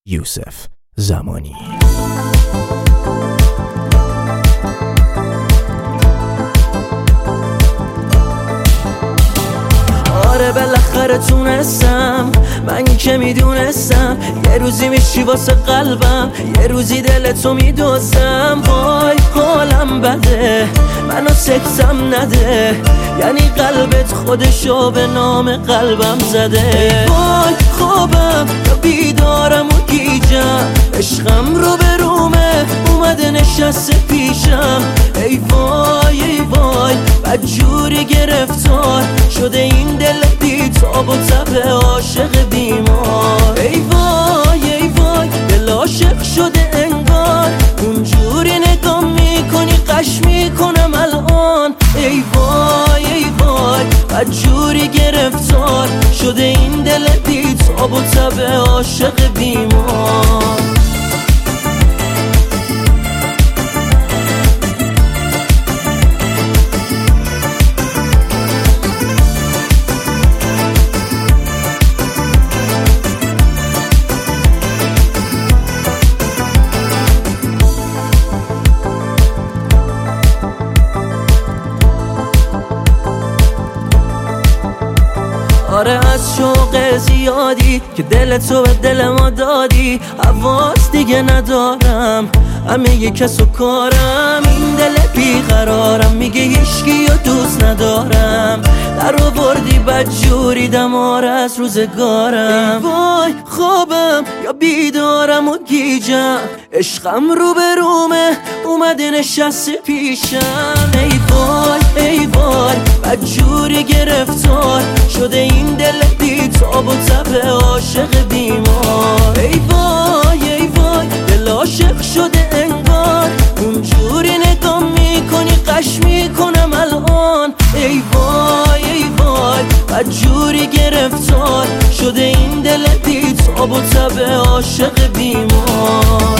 یوسف زمانی. آره بالاخره تونستم، من که میدونستم یه روزی میشی واسه قلبم، یه روزی دلتو میدوزم. وای حالم بده، منو سکتم نده، یعنی قلبت خودشو به نام قلبم زده. وای خوابم یا بیدارم و گیجم، عشقم رو به رومه اومده نشسته پیشم. ای وای ای وای بدجوری گرفتار شده این دل بی تاب و تب عاشق بیمار. ای وای ای وای دل عاشق شده انگار، اونجوری نگاه میکنی قش میکنم الان. ای وای ای وای بدجوری گرفتار شده این دل بی تاب و تب عاشق بیمار. آره از شوق زیادی که دلتو به دل ما دادی، حواس دیگه ندارم، همه یه کس و کارم. این دل بیقرارم میگه هیچکی رو دوست ندارم، در آوردی بدجوری دمار از روزگارم. ای وای خوابم یا بیدارم و گیجم، عشقم رو به رومه اومده نشسته پیشم. ای وای ای وای بدجوری گرفتار شده این دل بی تاب و تب عاشق بیمار. ای وای ای وای دل عاشق شده انگار، اونجوری نگاه میکنی قش میکنم الان. ای وای ای وای بدجوری گرفتار شده این دل بی تاب و تب عاشق بیمار.